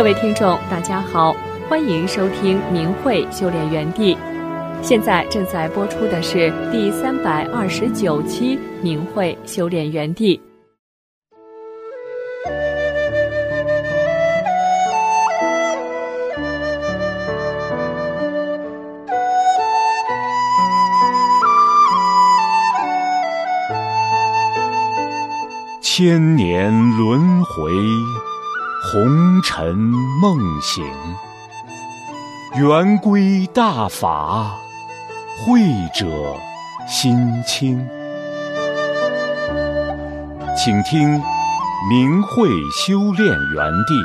各位听众大家好，欢迎收听明慧修炼园地。现在正在播出的是第329期明慧修炼园地。 千年轮回，红尘梦醒，圆归大法，慧者心清。请听明慧修炼园地。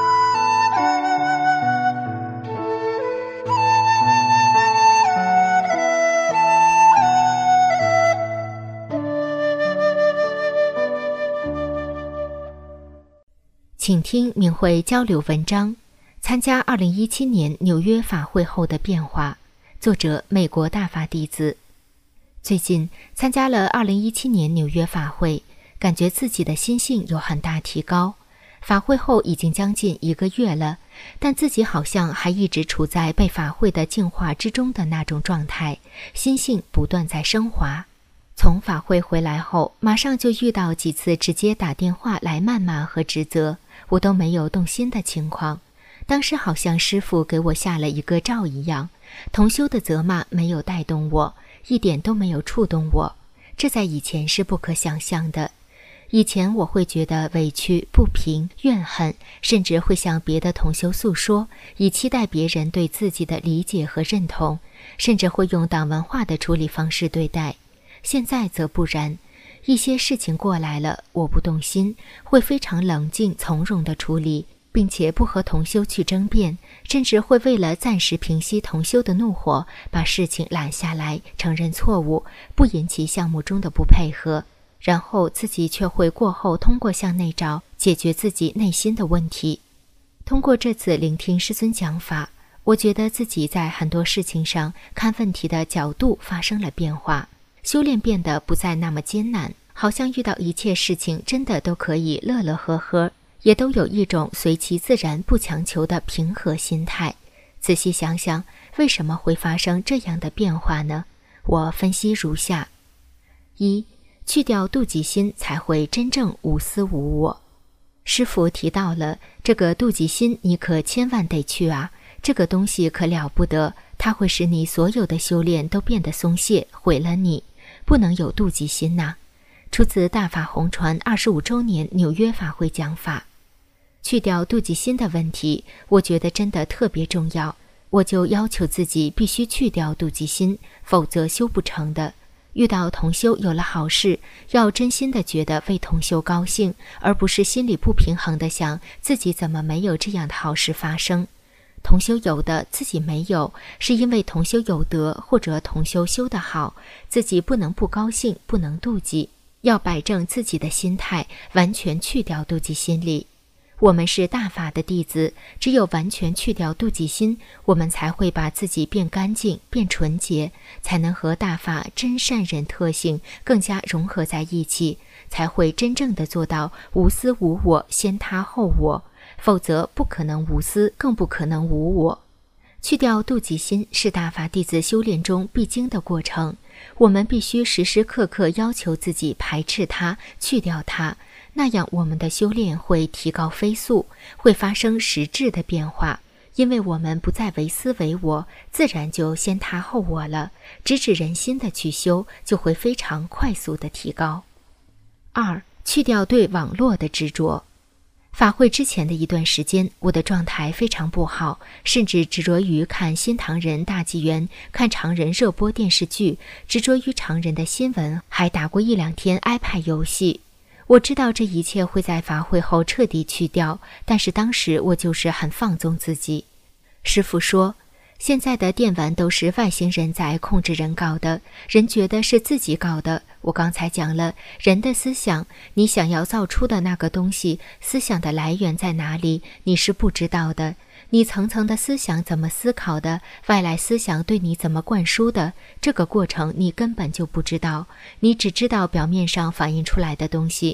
请听明慧交流文章，参加2017年纽约法会后的变化，作者美国大法弟子。最近参加了2017年纽约法会，感觉自己的心性有很大提高。法会后已经将近1个月了，但自己好像还一直处在被法会的净化之中的那种状态，心性不断在升华。从法会回来后，马上就遇到几次直接打电话来谩骂和指责，我都没有动心的情况。当时好像师父给我下了一个罩一样，同修的责骂没有带动我，一点都没有触动我，这在以前是不可想象的。以前我会觉得委屈、不平、怨恨，甚至会向别的同修诉说，以期待别人对自己的理解和认同，甚至会用党文化的处理方式对待。现在则不然，一些事情过来了，我不动心，会非常冷静从容地处理，并且不和同修去争辩，甚至会为了暂时平息同修的怒火，把事情揽下来，承认错误，不引起项目中的不配合，然后自己却会过后通过向内找，解决自己内心的问题。通过这次聆听师尊讲法，我觉得自己在很多事情上看问题的角度发生了变化，修炼变得不再那么艰难，好像遇到一切事情真的都可以乐乐呵呵，也都有一种随其自然不强求的平和心态。仔细想想，为什么会发生这样的变化呢？我分析如下：一，去掉妒忌心才会真正无私无我。师父提到了这个妒忌心，你可千万得去啊，这个东西可了不得，它会使你所有的修炼都变得松懈，毁了你。不能有妒忌心呐。出自大法红传25周年纽约法会讲法。去掉妒忌心的问题，我觉得真的特别重要，我就要求自己必须去掉妒忌心，否则修不成的。遇到同修有了好事，要真心的觉得为同修高兴，而不是心里不平衡的想自己怎么没有这样的好事发生。同修有的自己没有，是因为同修有德，或者同修修得好，自己不能不高兴，不能妒忌，要摆正自己的心态，完全去掉妒忌心理。我们是大法的弟子，只有完全去掉妒忌心，我们才会把自己变干净，变纯洁，才能和大法真善人特性更加融合在一起，才会真正的做到无私无我，先他后我，否则不可能无私，更不可能无我。去掉妒忌心是大法弟子修炼中必经的过程，我们必须时时刻刻要求自己排斥它，去掉它，那样我们的修炼会提高飞速，会发生实质的变化。因为我们不再为私为我，自然就先他后我了，直指人心的去修，就会非常快速的提高。二，去掉对网络的执着。法会之前的一段时间，我的状态非常不好，甚至执着于看新唐人大纪元，看常人热播电视剧，执着于常人的新闻，还打过1-2天 iPad 游戏。我知道这一切会在法会后彻底去掉，但是当时我就是很放纵自己。师父说，现在的电玩都是外星人在控制人搞的，人觉得是自己搞的。我刚才讲了，人的思想，你想要造出的那个东西，思想的来源在哪里，你是不知道的。你层层的思想怎么思考的，外来思想对你怎么灌输的，这个过程你根本就不知道，你只知道表面上反映出来的东西。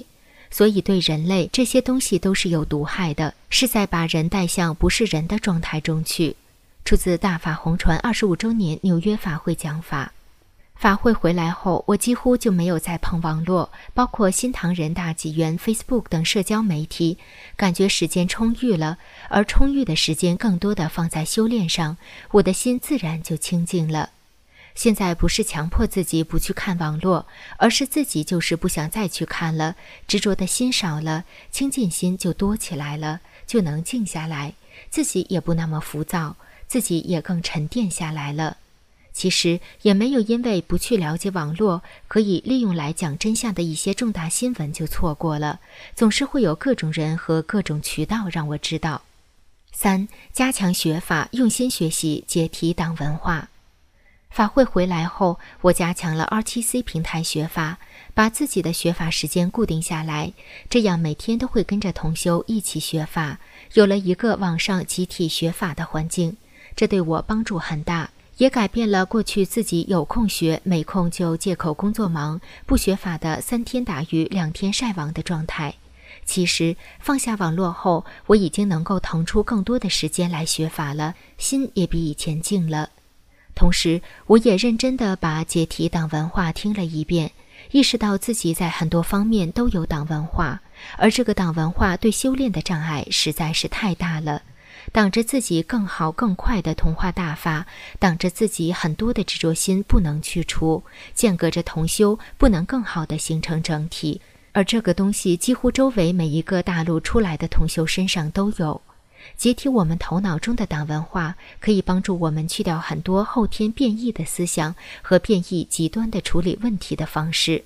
所以对人类这些东西都是有毒害的，是在把人带向不是人的状态中去。出自大法红传25周年纽约法会讲法。法会回来后，我几乎就没有再碰网络，包括新唐人大纪元、Facebook 等社交媒体，感觉时间充裕了，而充裕的时间更多的放在修炼上，我的心自然就清净了。现在不是强迫自己不去看网络，而是自己就是不想再去看了，执着的心少了，清净心就多起来了，就能静下来，自己也不那么浮躁，自己也更沉淀下来了。其实也没有因为不去了解网络，可以利用来讲真相的一些重大新闻就错过了，总是会有各种人和各种渠道让我知道。3. 加强学法，用心学习，解题党文化。法会回来后，我加强了 RTC 平台学法，把自己的学法时间固定下来，这样每天都会跟着同修一起学法，有了一个网上集体学法的环境，这对我帮助很大，也改变了过去自己有空学，没空就借口工作忙，不学法的3天打鱼2天晒网的状态。其实放下网络后，我已经能够腾出更多的时间来学法了，心也比以前静了。同时我也认真地把解题党文化听了一遍，意识到自己在很多方面都有党文化，而这个党文化对修炼的障碍实在是太大了，挡着自己更好更快的同化大法，挡着自己很多的执着心不能去除，间隔着同修不能更好地形成整体，而这个东西几乎周围每一个大陆出来的同修身上都有。解体我们头脑中的党文化，可以帮助我们去掉很多后天变异的思想和变异极端的处理问题的方式。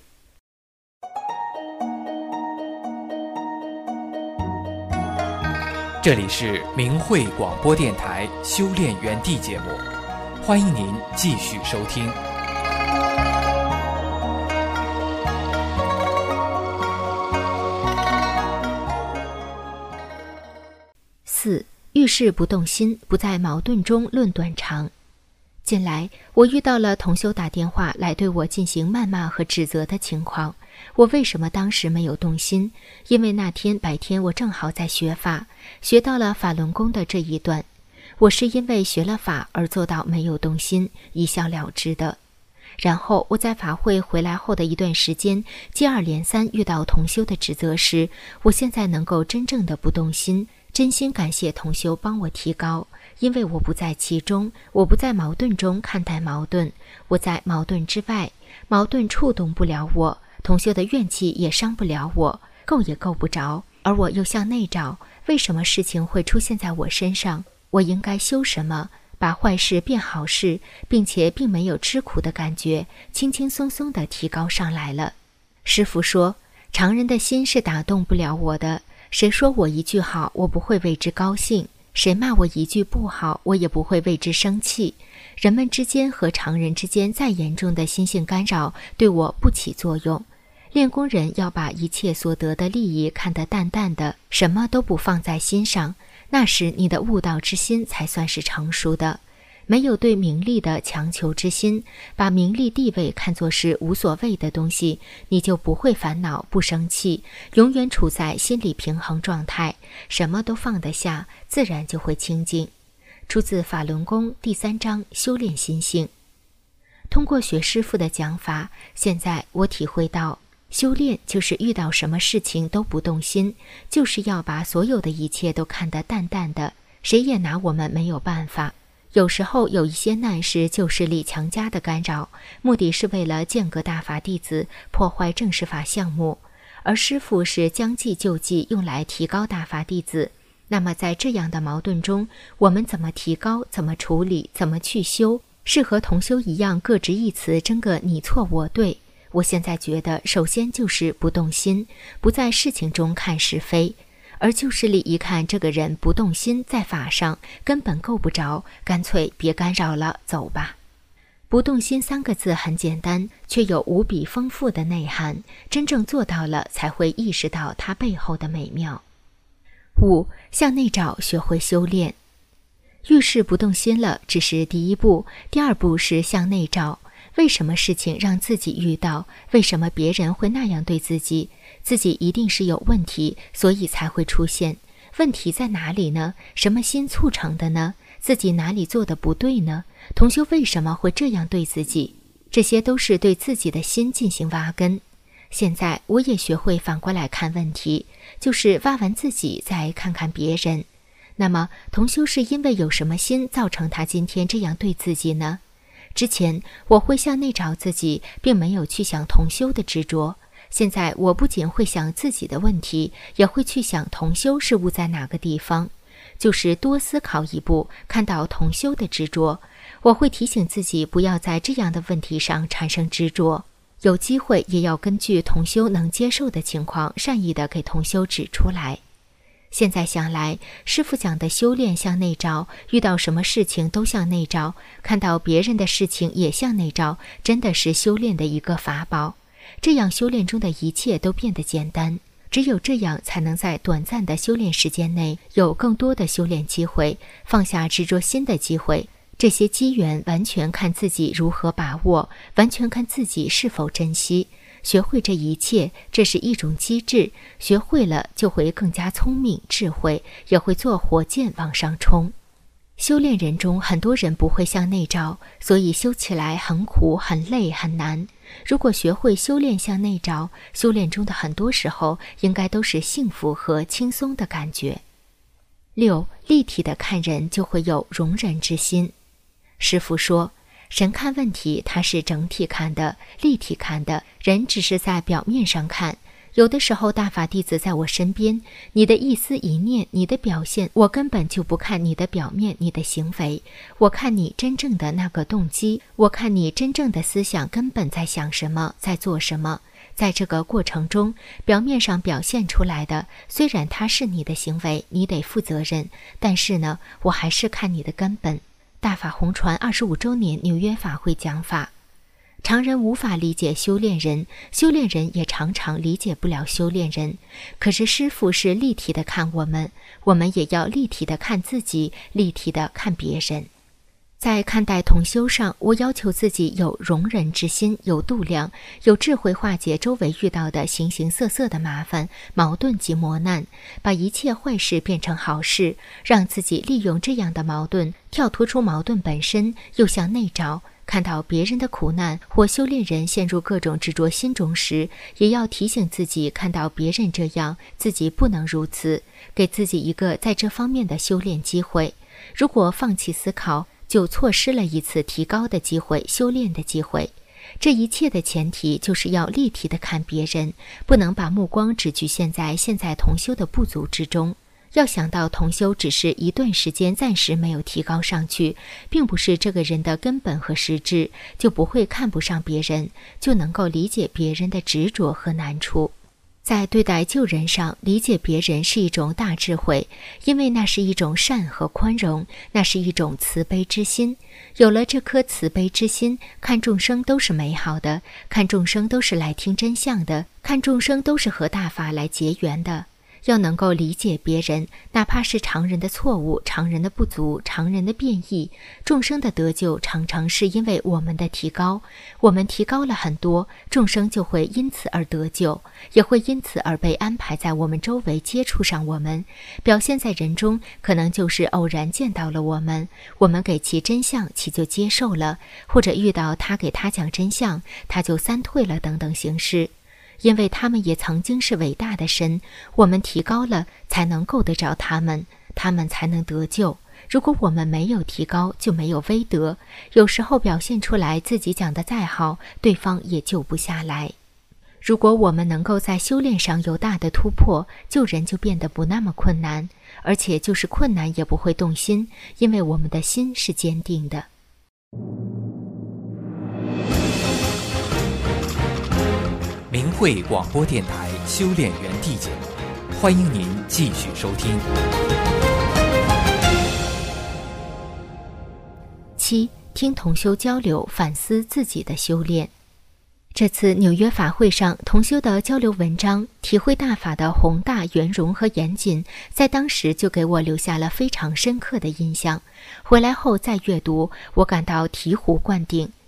这里是明慧广播电台修炼园地节目，欢迎您继续收听。 4. 遇事不动心，不在矛盾中论短长。近来我遇到了同修打电话来对我进行谩骂和指责的情况，我为什么当时没有动心？因为那天白天我正好在学法，学到了法轮功的这一段，我是因为学了法而做到没有动心，一笑了之的。然后我在法会回来后的一段时间，接二连三遇到同修的指责时，我现在能够真正的不动心，真心感谢同修帮我提高，因为我不在其中，我不在矛盾中看待矛盾，我在矛盾之外，矛盾触动不了我，同修的怨气也伤不了我，够也够不着，而我又向内找，为什么事情会出现在我身上？我应该修什么？把坏事变好事，并且并没有吃苦的感觉，轻轻松松地提高上来了。师父说，常人的心是打动不了我的，谁说我一句好，我不会为之高兴，谁骂我一句不好，我也不会为之生气。人们之间和常人之间再严重的心性干扰对我不起作用。练功人要把一切所得的利益看得淡淡的，什么都不放在心上，那时你的悟道之心才算是成熟的。没有对名利的强求之心，把名利地位看作是无所谓的东西，你就不会烦恼不生气，永远处在心理平衡状态，什么都放得下，自然就会清净。出自法轮功第3章修炼心性。通过学师父的讲法，现在我体会到，修炼就是遇到什么事情都不动心，就是要把所有的一切都看得淡淡的，谁也拿我们没有办法。有时候有一些难是旧势力强加的干扰，目的是为了间隔大法弟子，破坏正式法项目，而师父是将计就计，用来提高大法弟子。那么在这样的矛盾中，我们怎么提高，怎么处理，怎么去修，是和同修一样各执一词，争个你错我对。我现在觉得，首先就是不动心，不在事情中看是非，而旧势力一看这个人不动心，在法上根本够不着，干脆别干扰了，走吧。不动心3个字很简单，却有无比丰富的内涵，真正做到了才会意识到它背后的美妙。5. 向内找，学会修炼。遇事不动心了，只是第一步，第2步是向内找。为什么事情让自己遇到？为什么别人会那样对自己？ 自己一定是有问题，所以才会出现。问题在哪里呢？什么心促成的呢？自己哪里做的不对呢？同修为什么会这样对自己？这些都是对自己的心进行挖根。现在我也学会反过来看问题，就是挖完自己再看看别人。那么同修是因为有什么心造成他今天这样对自己呢？之前我会向内找自己，并没有去想同修的执着。现在我不仅会想自己的问题，也会去想同修是误在哪个地方，就是多思考一步，看到同修的执着。我会提醒自己不要在这样的问题上产生执着，有机会也要根据同修能接受的情况，善意地给同修指出来。现在想来，师父讲的修炼向内照，遇到什么事情都向内照，看到别人的事情也向内照，真的是修炼的一个法宝。这样修炼中的一切都变得简单，只有这样才能在短暂的修炼时间内有更多的修炼机会，放下执着心的机会。这些机缘完全看自己如何把握，完全看自己是否珍惜。学会这一切，这是一种机制，学会了就会更加聪明智慧，也会做火箭往上冲。修炼人中很多人不会向内照，所以修起来很苦很累很难。如果学会修炼向内照，修炼中的很多时候应该都是幸福和轻松的感觉。6. 立体的看人就会有容忍之心。师父说，神看问题它是整体看的，立体看的，人只是在表面上看。有的时候大法弟子在我身边，你的一丝一念，你的表现，我根本就不看你的表面，你的行为，我看你真正的那个动机，我看你真正的思想根本在想什么，在做什么。在这个过程中，表面上表现出来的，虽然它是你的行为，你得负责任，但是呢，我还是看你的根本。大法红传25周年纽约法会讲法，常人无法理解修炼人，修炼人也常常理解不了修炼人。可是师父是立体的看我们，我们也要立体的看自己，立体的看别人。在看待同修上，我要求自己有容忍之心，有度量，有智慧化解周围遇到的形形色色的麻烦、矛盾及磨难，把一切坏事变成好事，让自己利用这样的矛盾，跳脱出矛盾本身，又向内照，看到别人的苦难或修炼人陷入各种执着心中时，也要提醒自己看到别人这样，自己不能如此，给自己一个在这方面的修炼机会。如果放弃思考，就错失了一次提高的机会，修炼的机会。这一切的前提就是要立体的看别人，不能把目光只局限在现在同修的不足之中。要想到同修只是一段时间暂时没有提高上去，并不是这个人的根本和实质，就不会看不上别人，就能够理解别人的执着和难处。在对待救人上，理解别人是一种大智慧，因为那是一种善和宽容，那是一种慈悲之心。有了这颗慈悲之心，看众生都是美好的，看众生都是来听真相的，看众生都是和大法来结缘的。要能够理解别人，哪怕是常人的错误、常人的不足、常人的变异，众生的得救常常是因为我们的提高。我们提高了很多，众生就会因此而得救，也会因此而被安排在我们周围，接触上我们，表现在人中，可能就是偶然见到了我们，我们给其真相，其就接受了，或者遇到他给他讲真相，他就三退了等等形式。因为他们也曾经是伟大的神，我们提高了才能够得着他们，他们才能得救。如果我们没有提高，就没有威德，有时候表现出来自己讲得再好，对方也救不下来。如果我们能够在修炼上有大的突破，救人就变得不那么困难，而且就是困难也不会动心，因为我们的心是坚定的。 明慧广播电台修炼园地节目，欢迎您继续收听。 7. 听同修交流，反思自己的修炼。这次纽约法会上，同修的交流文章，体会大法的宏大、圆融和严谨，在当时就给我留下了非常深刻的印象。回来后再阅读，我感到醍醐灌顶。同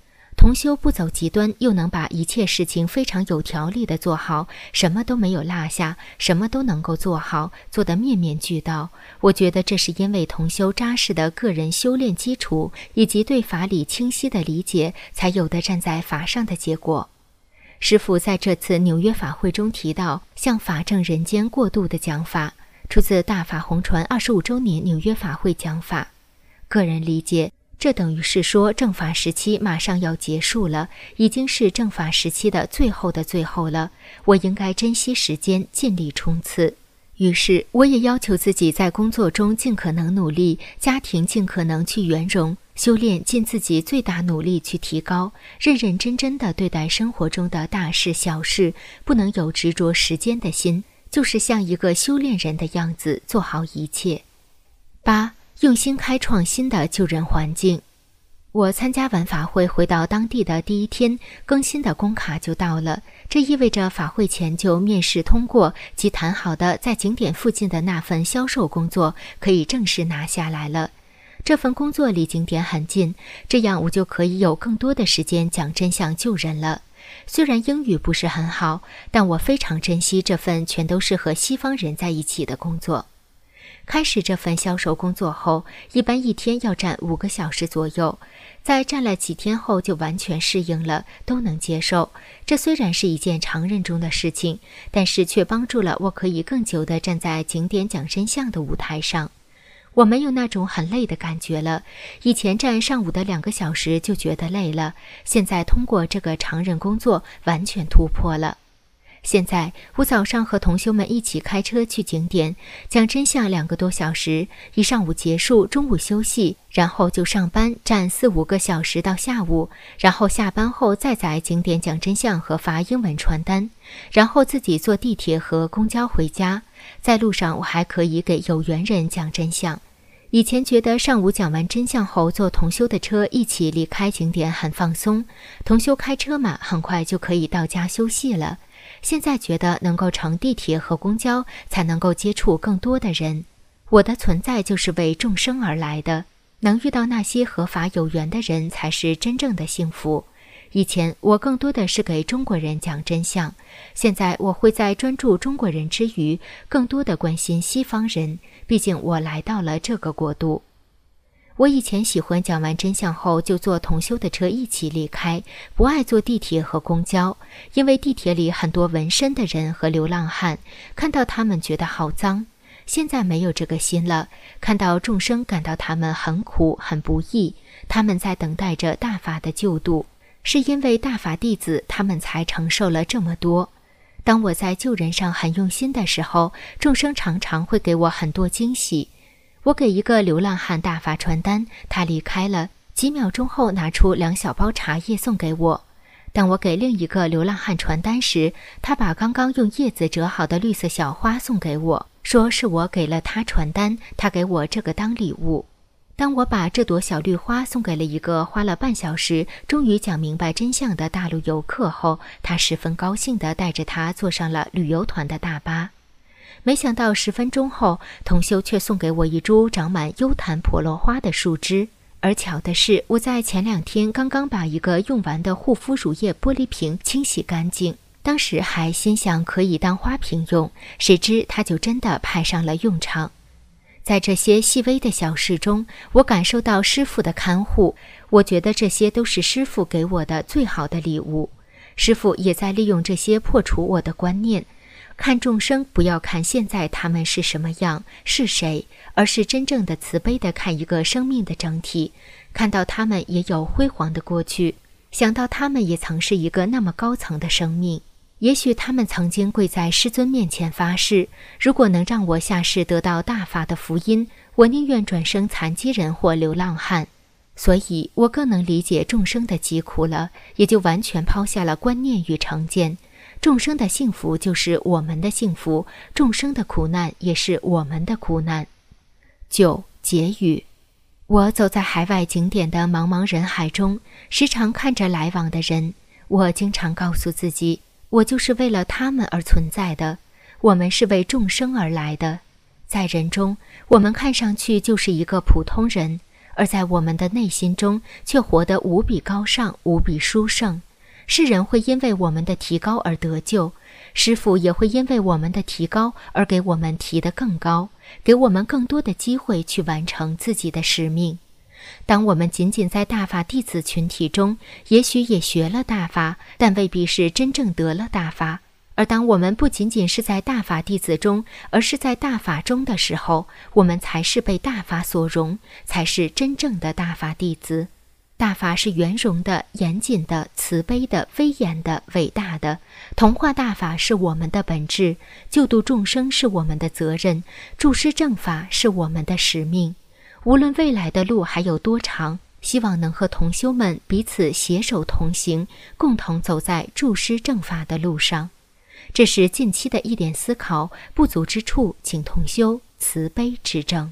同修不走极端，又能把一切事情非常有条理地做好，什么都没有落下，什么都能够做好，做得面面俱到。我觉得这是因为同修扎实的个人修炼基础，以及对法理清晰的理解，才有的站在法上的结果。师父在这次纽约法会中提到向法正人间过渡的讲法，出自大法红传25周年纽约法会讲法。个人理解，这等于是说正法时期马上要结束了，已经是正法时期的最后的最后了，我应该珍惜时间，尽力冲刺。于是我也要求自己在工作中尽可能努力，家庭尽可能去圆融，修炼尽自己最大努力去提高，认认真真地对待生活中的大事小事，不能有执着时间的心，就是像一个修炼人的样子做好一切。8. 用心开创新的救人环境。我参加完法会回到当地的第一天，更新的工卡就到了，这意味着法会前就面试通过及谈好的在景点附近的那份销售工作可以正式拿下来了。这份工作离景点很近，这样我就可以有更多的时间讲真相救人了。虽然英语不是很好，但我非常珍惜这份全都是和西方人在一起的工作。开始这份销售工作后，一般一天要站5个小时左右，在站了几天后就完全适应了，都能接受。这虽然是一件常人中的事情，但是却帮助了我可以更久地站在景点讲真相的舞台上。我没有那种很累的感觉了，以前站上午的2个小时就觉得累了，现在通过这个常人工作完全突破了。现在我早上和同修们一起开车去景点，讲真相2个多小时，一上午结束，中午休息，然后就上班，站4、5个小时到下午，然后下班后再在景点讲真相和发英文传单，然后自己坐地铁和公交回家。在路上我还可以给有缘人讲真相。以前觉得上午讲完真相后坐同修的车一起离开景点很放松，同修开车嘛，很快就可以到家休息了。现在觉得能够乘地铁和公交才能够接触更多的人，我的存在就是为众生而来的，能遇到那些合法有缘的人才是真正的幸福。以前我更多的是给中国人讲真相，现在我会在专注中国人之余，更多的关心西方人，毕竟我来到了这个国度。我以前喜欢讲完真相后就坐同修的车一起离开，不爱坐地铁和公交，因为地铁里很多纹身的人和流浪汉，看到他们觉得好脏。现在没有这个心了，看到众生感到他们很苦很不易，他们在等待着大法的救度，是因为大法弟子他们才承受了这么多。当我在救人上很用心的时候，众生常常会给我很多惊喜。我给一个流浪汉大法传单，他离开了，几秒钟后拿出2小包茶叶送给我。当我给另一个流浪汉传单时，他把刚刚用叶子折好的绿色小花送给我，说是我给了他传单，他给我这个当礼物。当我把这朵小绿花送给了一个花了半小时终于讲明白真相的大陆游客后，他十分高兴地带着他坐上了旅游团的大巴。没想到10分钟后，同修却送给我一株长满幽檀婆罗花的树枝。而巧的是，我在前2天刚刚把一个用完的护肤乳液玻璃瓶清洗干净，当时还心想可以当花瓶用，谁知它就真的派上了用场。在这些细微的小事中，我感受到师父的看护，我觉得这些都是师父给我的最好的礼物。师父也在利用这些破除我的观念，看众生不要看现在他们是什么样是谁，而是真正的慈悲地看一个生命的整体，看到他们也有辉煌的过去，想到他们也曾是一个那么高层的生命，也许他们曾经跪在师尊面前发誓，如果能让我下世得到大法的福音，我宁愿转生残疾人或流浪汉。所以我更能理解众生的疾苦了，也就完全抛下了观念与成见。众生的幸福就是我们的幸福，众生的苦难也是我们的苦难。9. 结语。我走在海外景点的茫茫人海中，时常看着来往的人，我经常告诉自己，我就是为了他们而存在的，我们是为众生而来的。在人中，我们看上去就是一个普通人， 而在我们的内心中却活得无比高尚，无比殊胜。世人会因为我们的提高而得救，师父也会因为我们的提高而给我们提得更高，给我们更多的机会去完成自己的使命。当我们仅仅在大法弟子群体中，也许也学了大法，但未必是真正得了大法。而当我们不仅仅是在大法弟子中，而是在大法中的时候，我们才是被大法所容，才是真正的大法弟子。大法是圆融的、严谨的、慈悲的、威严的、伟大的。同化大法是我们的本质，救度众生是我们的责任，助师正法是我们的使命。无论未来的路还有多长，希望能和同修们彼此携手同行，共同走在助师正法的路上。这是近期的一点思考，不足之处请同修慈悲指正。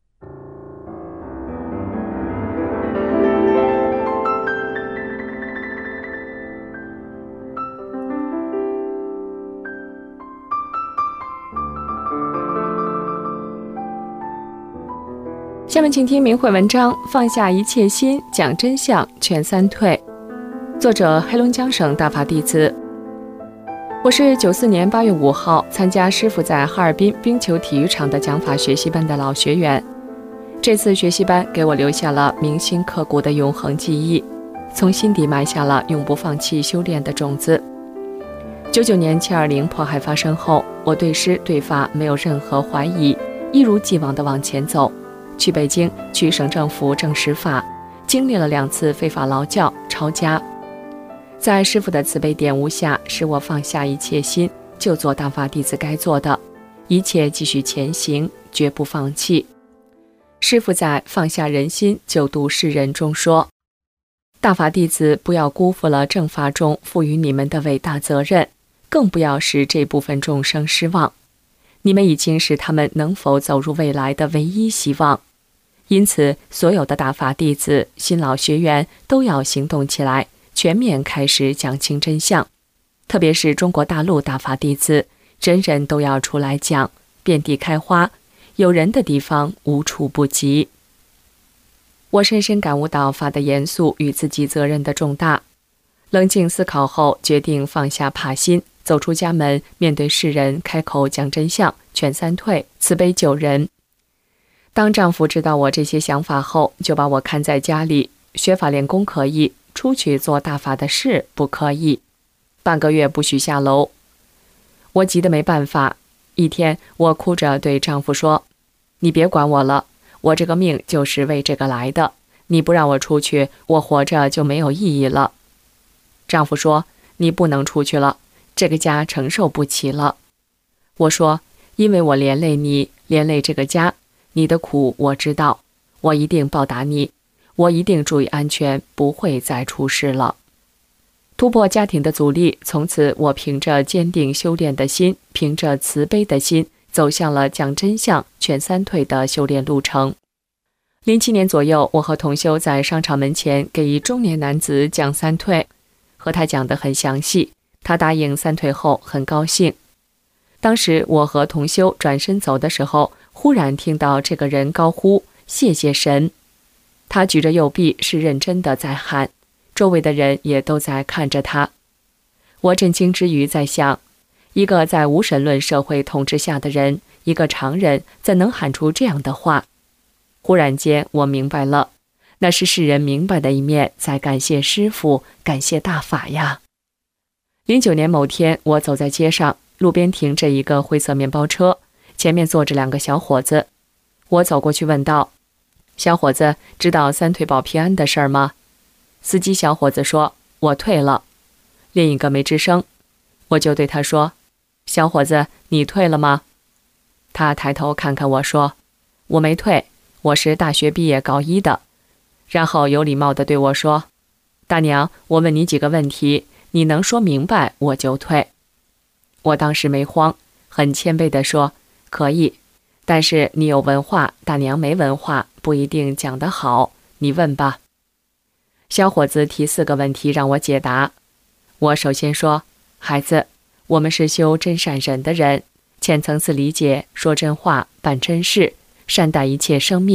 下面请听明慧文章，放下一切心，讲真相，劝三退。作者黑龙江省大法弟子。我是94年8月5号参加师父在哈尔滨冰球体育场的讲法学习班的老学员。这次学习班给我留下了铭心刻骨的永恒记忆，从心底埋下了永不放弃修炼的种子。99年720迫害发生后，我对师对法没有任何怀疑，一如既往地往前走。去北京，去省政府证实法，经历了2次非法劳教、抄家。在师父的慈悲点悟下，使我放下一切心，就做大法弟子该做的，一切继续前行，绝不放弃。师父在《放下人心，救度世人》中说，大法弟子不要辜负了正法中赋予你们的伟大责任，更不要使这部分众生失望。你们已经是他们能否走入未来的唯一希望，因此所有的大法弟子、新老学员都要行动起来，全面开始讲清真相。特别是中国大陆大法弟子，人人都要出来讲，遍地开花，有人的地方无处不及。我深深感悟到法的严肃与自己责任的重大，冷静思考后，决定放下怕心，走出家门，面对世人，开口讲真相，劝三退，慈悲救人。当丈夫知道我这些想法后，就把我看在家里，学法练功可以，出去做大法的事不可以，半个月不许下楼。我急得没办法，一天我哭着对丈夫说，你别管我了，我这个命就是为这个来的，你不让我出去，我活着就没有意义了。丈夫说，你不能出去了，这个家承受不起了。我说，因为我连累你，连累这个家，你的苦我知道，我一定报答你，我一定注意安全，不会再出事了。突破家庭的阻力，从此我凭着坚定修炼的心，凭着慈悲的心，走向了讲真相、劝三退的修炼路程。07年左右，我和同修在商场门前给一中年男子讲三退，和他讲得很详细，他答应三退后很高兴。当时我和同修转身走的时候，忽然听到这个人高呼谢谢神，他举着右臂是认真的在喊，周围的人也都在看着他。我震惊之余在想，一个在无神论社会统治下的人，一个常人怎能喊出这样的话？忽然间我明白了，那是世人明白的一面，在感谢师父，感谢大法呀。09年某天，我走在街上，路边停着一个灰色面包车，前面坐着2个小伙子。我走过去问道，小伙子，知道三退保平安的事儿吗？司机小伙子说，我退了。另一个没吱声，我就对他说，小伙子，你退了吗？他抬头看看我说，我没退，我是大学毕业高1的。然后有礼貌地对我说，大娘，我问你几个问题，你能说明白我就退。我当时没慌，很谦卑地说，可以，但是你有文化，大娘没文化，不一定讲得好，你问吧。小伙子提4个问题让我解答。我首先说，孩子，我们是修真善忍的人，浅层次理解，说真话，办真事，善待一切生命，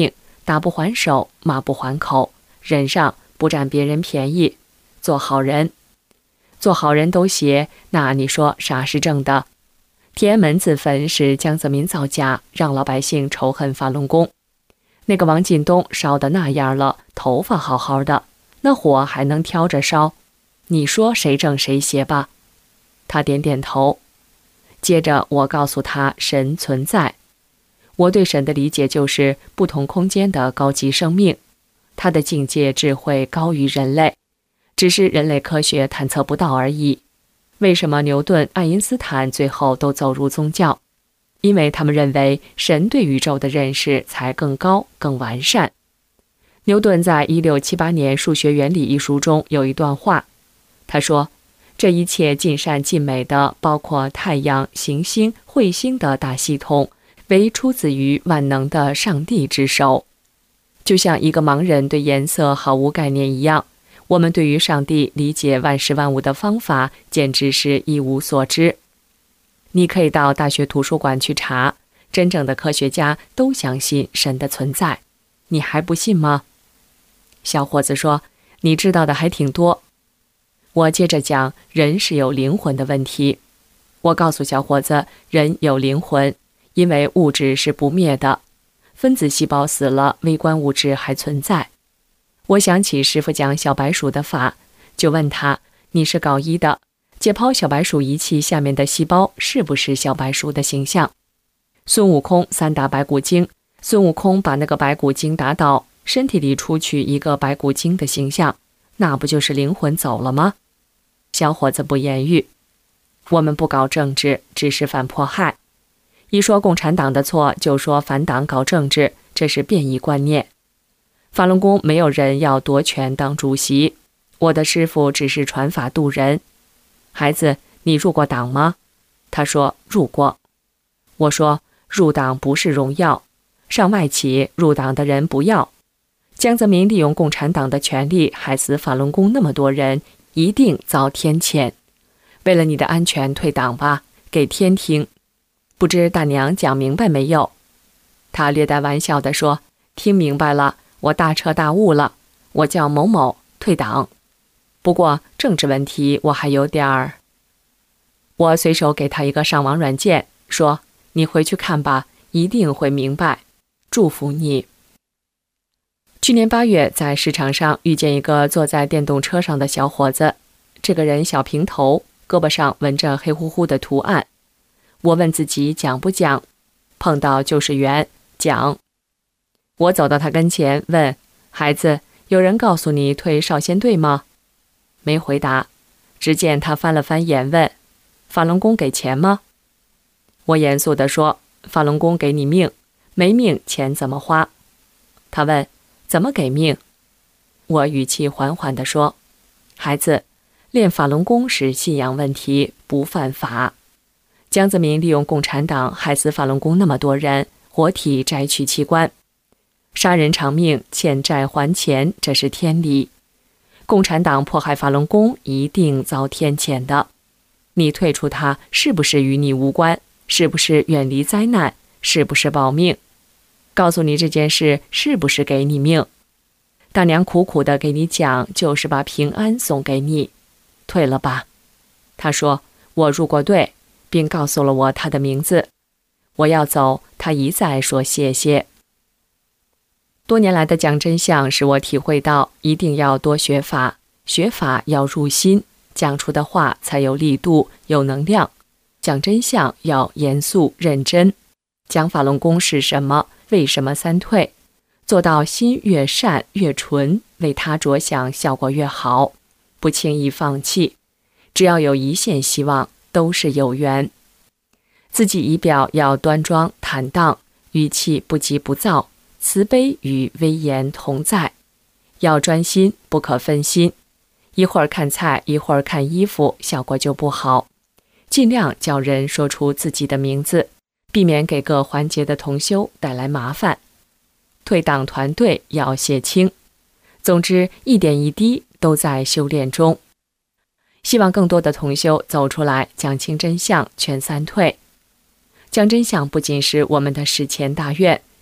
打不还手，骂不还口，忍上，不占别人便宜，做好人。做好人都邪，那你说啥是正的？天安门自焚是江泽民造假，让老百姓仇恨法轮功。那个王进东烧得那样了，头发好好的，那火还能挑着烧，你说谁正谁邪吧？他点点头。接着我告诉他神存在。我对神的理解就是不同空间的高级生命，他的境界智慧高于人类，只是人类科学探测不到而已。为什么牛顿、爱因斯坦最后都走入宗教？因为他们认为神对宇宙的认识才更高、更完善。牛顿在1678年《数学原理》一书中有一段话，他说：“这一切尽善尽美的，包括太阳、行星、彗星的大系统，为出自于万能的上帝之手。”就像一个盲人对颜色毫无概念一样，我们对于上帝理解万事万物的方法简直是一无所知。你可以到大学图书馆去查，真正的科学家都相信神的存在，你还不信吗？小伙子说：“你知道的还挺多。”我接着讲人是有灵魂的问题。我告诉小伙子，人有灵魂，因为物质是不灭的，分子细胞死了，微观物质还存在。我想起师父讲小白鼠的法，就问他：“你是搞医的，解剖小白鼠仪器下面的细胞是不是小白鼠的形象？”孙悟空3打白骨精，孙悟空把那个白骨精打倒，身体里出去一个白骨精的形象，那不就是灵魂走了吗？小伙子不言语。我们不搞政治，只是反迫害。一说共产党的错，就说反党搞政治，这是变异观念。法轮功没有人要夺权当主席，我的师父只是传法度人。孩子，你入过党吗？他说入过。我说入党不是荣耀，上外企入党的人不要。江泽民利用共产党的权力害死法轮功那么多人，一定遭天谴。为了你的安全退党吧，给天听。不知大娘讲明白没有？他略带玩笑地说：“听明白了，我大彻大悟了，我叫某某，退党。不过政治问题我还有点儿……”我随手给他一个上网软件，说：“你回去看吧，一定会明白。祝福你。”去年8月，在市场上遇见一个坐在电动车上的小伙子，这个人小平头，胳膊上纹着黑乎乎的图案。我问自己讲不讲，碰到就是缘，讲。我走到他跟前问：“孩子，有人告诉你退少先队吗？”没回答。只见他翻了翻眼问：“法轮功给钱吗？”我严肃地说：“法轮功给你命，没命钱怎么花？”他问：“怎么给命？”我语气缓缓地说：“孩子，练法轮功是信仰问题，不犯法。江泽民利用共产党害死法轮功那么多人，活体摘取器官，杀人偿命，欠债还钱，这是天理。共产党迫害法轮功，一定遭天谴的。你退出它，是不是与你无关？是不是远离灾难？是不是保命？告诉你这件事，是不是给你命？大娘苦苦地给你讲，就是把平安送给你。退了吧。”他说：“我入过队，并告诉了我他的名字。我要走，他一再说谢谢。”多年来的讲真相使我体会到，一定要多学法，学法要入心，讲出的话才有力度、有能量。讲真相要严肃认真，讲法轮功是什么，为什么3退，做到心越善越纯，为他着想，效果越好，不轻易放弃。只要有一线希望，都是有缘。自己仪表要端庄坦荡，语气不急不躁，慈悲与威严同在。要专心，不可分心。一会儿看菜，一会儿看衣服，效果就不好。尽量叫人说出自己的名字，避免给各环节的同修带来麻烦。退党团队要写清。总之，一点一滴都在修炼中。希望更多的同修走出来，讲清真相，劝3退。讲真相不仅是我们的事前大愿，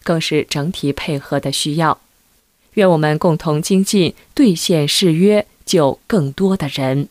更是整体配合的需要。愿我们共同精进，兑现誓约，救更多的人。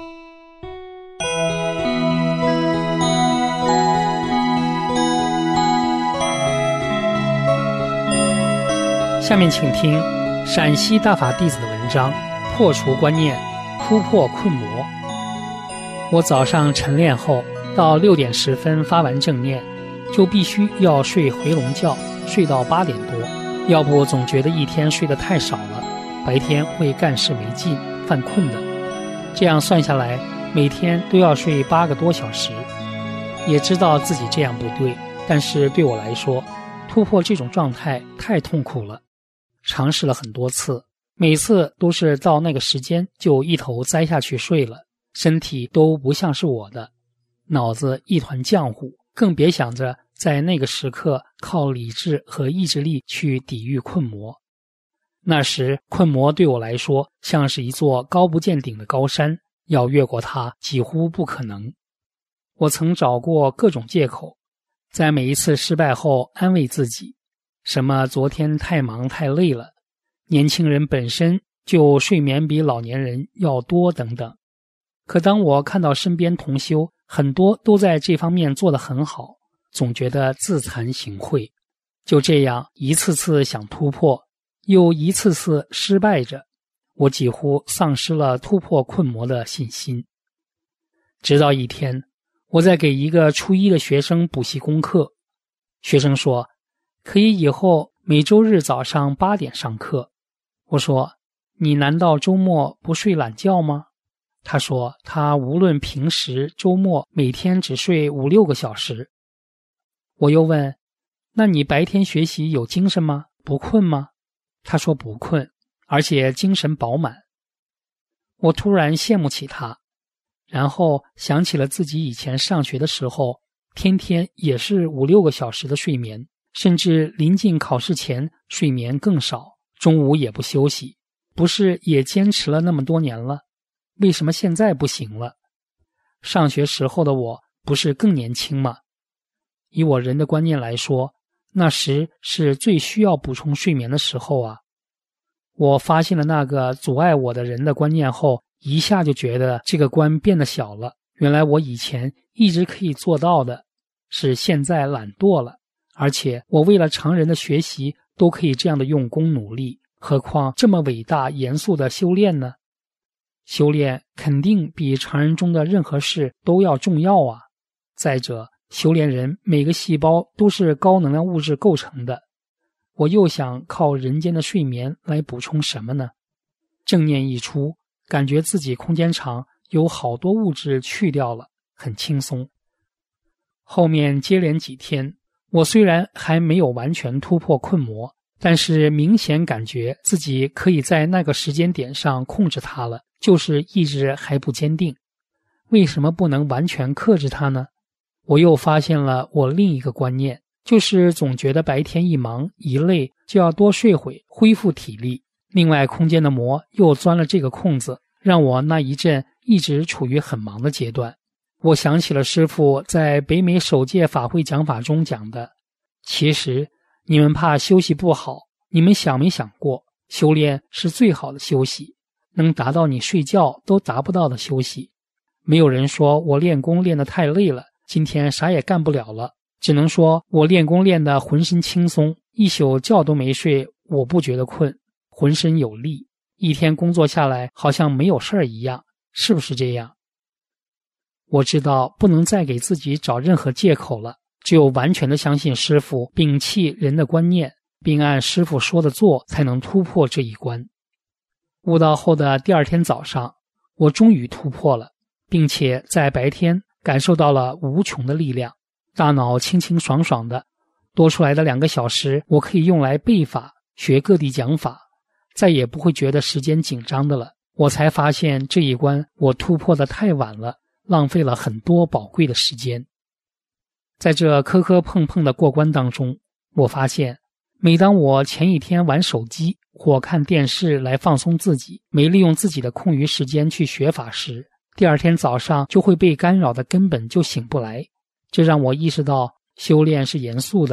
下面请听陕西大法弟子的文章，破除观念，突破困魔。我早上晨练后到6点10分发完正念，就必须要睡回笼觉，睡到8点多，要不总觉得一天睡得太少了，白天会干事没劲，犯困的。这样算下来，每天都要睡8个多小时。也知道自己这样不对，但是对我来说，突破这种状态太痛苦了。尝试了很多次，每次都是到那个时间就一头栽下去睡了，身体都不像是我的，脑子一团浆糊，更别想着在那个时刻靠理智和意志力去抵御困魔。那时困魔对我来说像是一座高不见顶的高山，要越过它几乎不可能。我曾找过各种借口，在每一次失败后安慰自己，什么昨天太忙太累了，年轻人本身就睡眠比老年人要多等等。可当我看到身边同修很多都在这方面做得很好，总觉得自惭形秽。就这样一次次想突破，又一次次失败着，我几乎丧失了突破困魔的信心。直到一天，我在给一个初一的学生补习功课，学生说可以以后每周日早上8点上课。我说你难道周末不睡懒觉吗？他说他无论平时周末每天只睡5-6个小时。我又问那你白天学习有精神吗？不困吗？他说不困，而且精神饱满。我突然羡慕起他，然后想起了自己以前上学的时候，天天也是5-6个小时的睡眠，甚至临近考试前睡眠更少，中午也不休息，不是也坚持了那么多年了？为什么现在不行了？上学时候的我不是更年轻吗？以我人的观念来说，那时是最需要补充睡眠的时候啊。我发现了那个阻碍我的人的观念后，一下就觉得这个关变得小了。原来我以前一直可以做到的，是现在懒惰了。而且我为了常人的学习都可以这样的用功努力，何况这么伟大严肃的修炼呢？修炼肯定比常人中的任何事都要重要啊。再者，修炼人每个细胞都是高能量物质构成的，我又想靠人间的睡眠来补充什么呢？正念一出，感觉自己空间场有好多物质去掉了，很轻松。后面接连几天，我虽然还没有完全突破困魔，但是明显感觉自己可以在那个时间点上控制它了，就是意志还不坚定。为什么不能完全克制它呢？我又发现了我另一个观念，就是总觉得白天一忙一累就要多睡会，恢复体力。另外空间的魔又钻了这个空子，让我那一阵一直处于很忙的阶段。我想起了师父在北美首届法会讲法中讲的，其实你们怕休息不好，你们想没想过，修炼是最好的休息，能达到你睡觉都达不到的休息。没有人说我练功练得太累了，今天啥也干不了了，只能说我练功练得浑身轻松，一宿觉都没睡，我不觉得困，浑身有力，一天工作下来好像没有事儿一样，是不是这样？我知道不能再给自己找任何借口了，只有完全的相信师父，摒弃人的观念，并按师父说的做，才能突破这一关。悟道后的第二天早上，我终于突破了，并且在白天感受到了无穷的力量，大脑清清爽爽的，多出来的2个小时我可以用来背法，学各地讲法，再也不会觉得时间紧张的了。我才发现这一关我突破得太晚了，浪费了很多宝贵的时间。在这磕磕碰碰的过关当中，我发现每当我前一天玩手机或看电视来放松自己，没利用自己的空余时间去学法时，第二天早上就会被干扰的根本就醒不来。这让我意识到修炼是严肃的，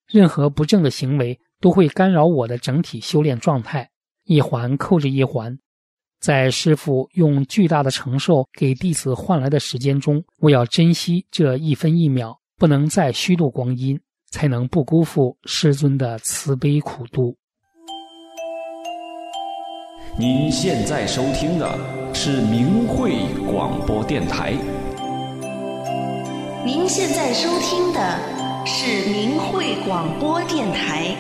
任何不正的行为都会干扰我的整体修炼状态，一环扣着一环。在师父用巨大的承受给弟子换来的时间中，我要珍惜这一分一秒，不能再虚度光阴，才能不辜负师尊的慈悲苦度。 您现在收听的是明慧广播电台。 您现在收听的是明慧广播电台。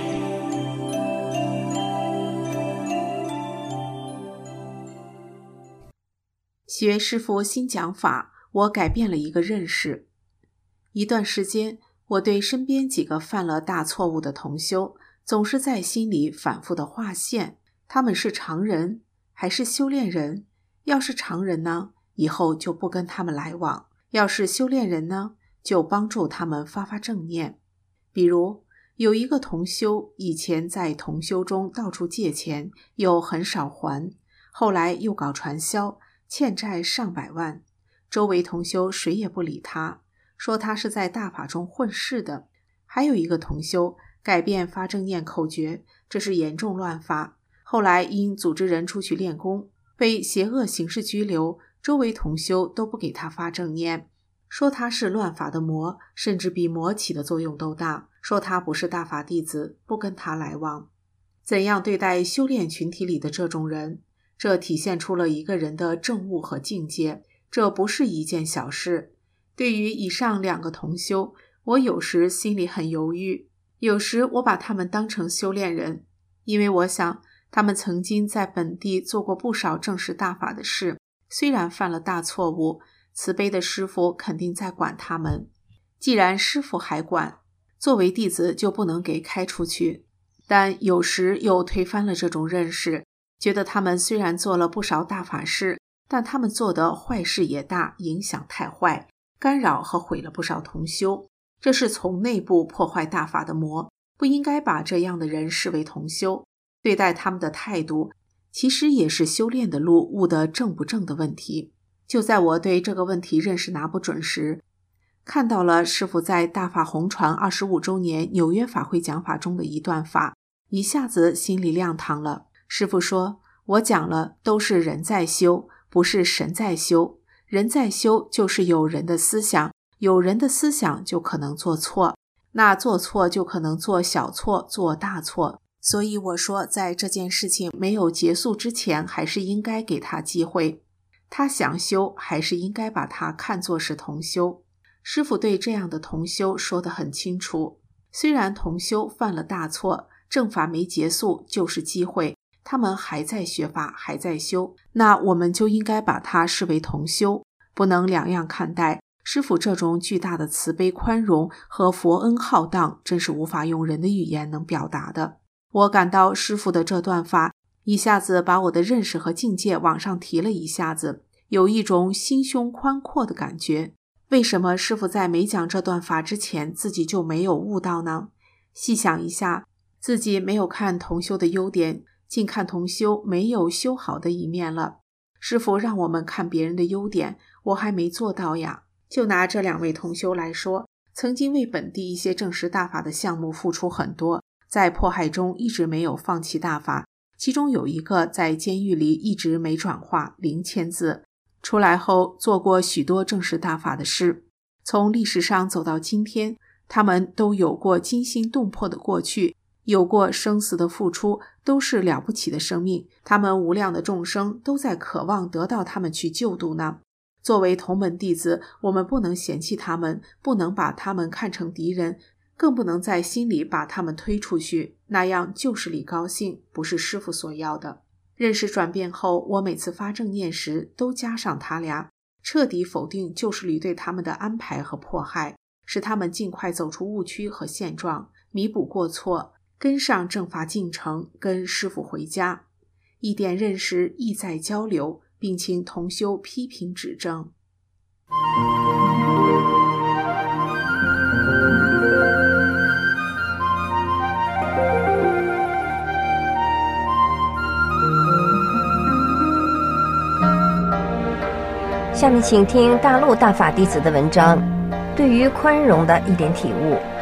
学师父新讲法，我改变了一个认识。一段时间，我对身边几个犯了大错误的同修，总是在心里反复的划线。他们是常人还是修炼人？要是常人呢，以后就不跟他们来往；要是修炼人呢，就帮助他们发发正念。比如有一个同修，以前在同修中到处借钱，又很少还，后来又搞传销，欠债上百万，周围同修谁也不理他，说他是在大法中混世的。还有一个同修改变发正念口诀，这是严重乱发，后来因组织人出去练功，被邪恶刑事拘留，周围同修都不给他发正念，说他是乱法的魔，甚至比魔起的作用都大，说他不是大法弟子，不跟他来往。怎样对待修炼群体里的这种人？这体现出了一个人的正悟和境界，这不是一件小事。对于以上两个同修，我有时心里很犹豫，有时我把他们当成修炼人，因为我想他们曾经在本地做过不少正式大法的事，虽然犯了大错误，慈悲的师父肯定在管他们。既然师父还管，作为弟子就不能给开出去。但有时又推翻了这种认识，觉得他们虽然做了不少大法事，但他们做的坏事也大，影响太坏，干扰和毁了不少同修，这是从内部破坏大法的魔，不应该把这样的人视为同修。对待他们的态度，其实也是修炼的路悟得正不正的问题。就在我对这个问题认识拿不准时，看到了师父在大法红传25周年纽约法会讲法中的一段法，一下子心里亮堂了。师父说，我讲了，都是人在修，不是神在修。人在修就是有人的思想，有人的思想就可能做错，那做错就可能做小错，做大错。所以我说，在这件事情没有结束之前，还是应该给他机会。他想修，还是应该把他看作是同修。师父对这样的同修说得很清楚，虽然同修犯了大错，正法没结束就是机会，他们还在学法，还在修，那我们就应该把他视为同修，不能两样看待。师父这种巨大的慈悲宽容和佛恩浩荡，真是无法用人的语言能表达的。我感到师父的这段法一下子把我的认识和境界往上提了一下子，有一种心胸宽阔的感觉。为什么师父在没讲这段法之前自己就没有悟到呢？细想一下，自己没有看同修的优点，竟看同修没有修好的一面了。师父让我们看别人的优点，我还没做到呀。就拿这两位同修来说，曾经为本地一些正式大法的项目付出很多，在迫害中一直没有放弃大法，其中有一个在监狱里一直没转化，零签字，出来后做过许多正式大法的事。从历史上走到今天，他们都有过惊心动魄的过去，有过生死的付出，都是了不起的生命，他们无量的众生都在渴望得到他们去救度呢。作为同门弟子，我们不能嫌弃他们，不能把他们看成敌人，更不能在心里把他们推出去，那样就是理高兴，不是师父所要的。认识转变后，我每次发正念时都加上他俩，彻底否定旧势力对他们的安排和迫害，使他们尽快走出误区和现状，弥补过错，跟上正法进程，跟师父回家。一点认识，意在交流，并请同修批评指正。 下面请听大陆大法弟子的文章，对于宽容的一点体悟。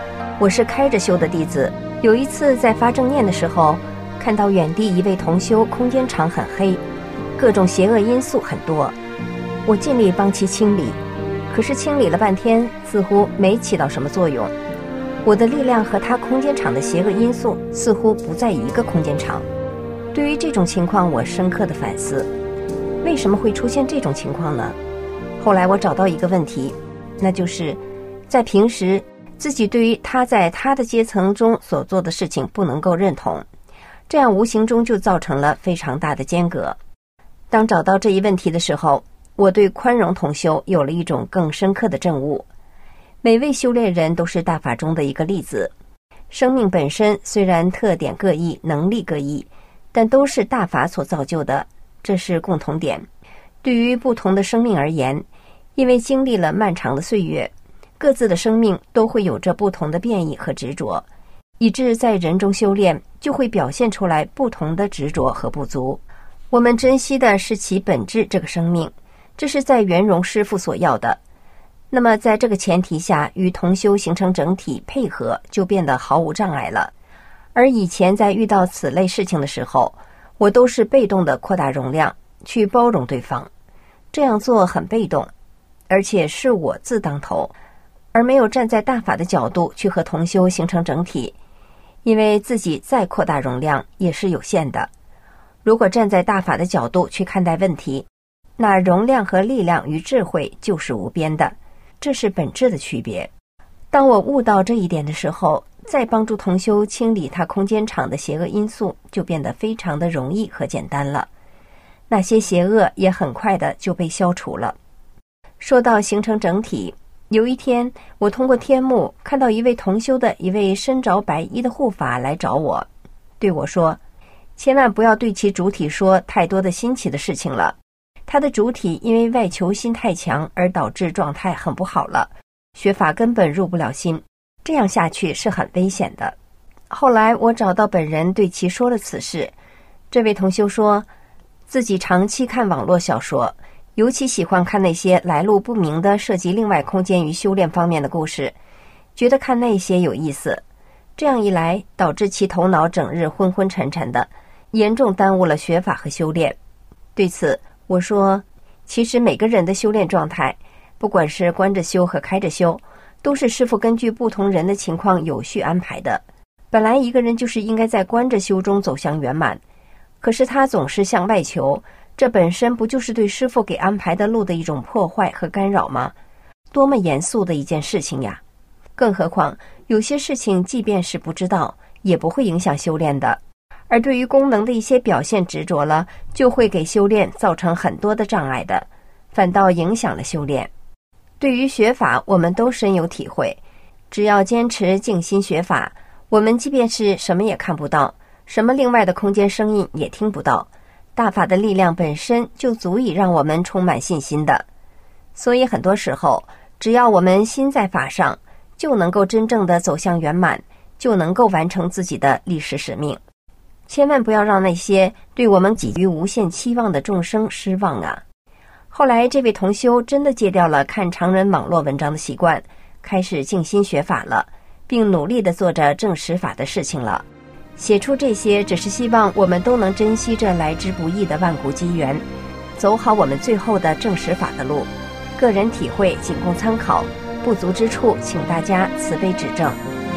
我是开着修的弟子，有一次在发正念的时候，看到远地一位同修空间场很黑，各种邪恶因素很多，我尽力帮其清理，可是清理了半天，似乎没起到什么作用。我的力量和他空间场的邪恶因素似乎不在一个空间场。对于这种情况，我深刻的反思，为什么会出现这种情况呢？后来我找到一个问题，那就是在平时自己对于他在他的阶层中所做的事情不能够认同，这样无形中就造成了非常大的间隔。当找到这一问题的时候，我对宽容同修有了一种更深刻的证悟。每位修炼人都是大法中的一个粒子，生命本身虽然特点各异，能力各异，但都是大法所造就的，这是共同点。对于不同的生命而言，因为经历了漫长的岁月，各自的生命都会有着不同的变异和执着，以致在人中修炼就会表现出来不同的执着和不足。我们珍惜的是其本质这个生命，这是在圆融师父所要的。那么在这个前提下，与同修形成整体配合就变得毫无障碍了。而以前在遇到此类事情的时候，我都是被动的扩大容量去包容对方，这样做很被动，而且是我自当头，而没有站在大法的角度去和同修形成整体，因为自己再扩大容量也是有限的。如果站在大法的角度去看待问题，那容量和力量与智慧就是无边的，这是本质的区别。当我悟到这一点的时候，再帮助同修清理他空间场的邪恶因素就变得非常的容易和简单了，那些邪恶也很快的就被消除了。说到形成整体，有一天我通过天幕看到一位同修的一位身着白衣的护法来找我，对我说，千万不要对其主体说太多的新奇的事情了，他的主体因为外求心太强而导致状态很不好了，学法根本入不了心，这样下去是很危险的。后来我找到本人对其说了此事，这位同修说自己长期看网络小说，尤其喜欢看那些来路不明的涉及另外空间与修炼方面的故事，觉得看那些有意思，这样一来导致其头脑整日昏昏沉沉的，严重耽误了学法和修炼。对此我说，其实每个人的修炼状态，不管是关着修和开着修，都是师父根据不同人的情况有序安排的。本来一个人就是应该在关着修中走向圆满，可是他总是向外求，这本身不就是对师父给安排的路的一种破坏和干扰吗？多么严肃的一件事情呀！更何况有些事情即便是不知道，也不会影响修炼的，而对于功能的一些表现执着了，就会给修炼造成很多的障碍的，反倒影响了修炼。对于学法我们都深有体会，只要坚持静心学法，我们即便是什么也看不到，什么另外的空间声音也听不到，大法的力量本身就足以让我们充满信心的。所以很多时候只要我们心在法上，就能够真正的走向圆满，就能够完成自己的历史使命。千万不要让那些对我们给予无限期望的众生失望啊！后来这位同修真的戒掉了看常人网络文章的习惯，开始静心学法了，并努力地做着证实法的事情了。写出这些只是希望我们都能珍惜这来之不易的万古机缘，走好我们最后的证实法的路。个人体会仅供参考，不足之处请大家慈悲指正。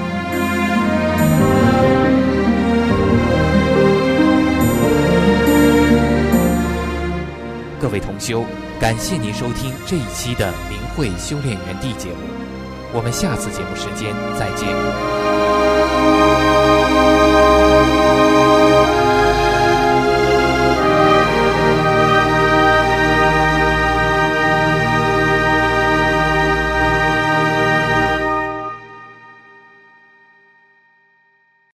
各位同修，感谢您收听这一期的明慧修炼园地节目，我们下次节目时间再见。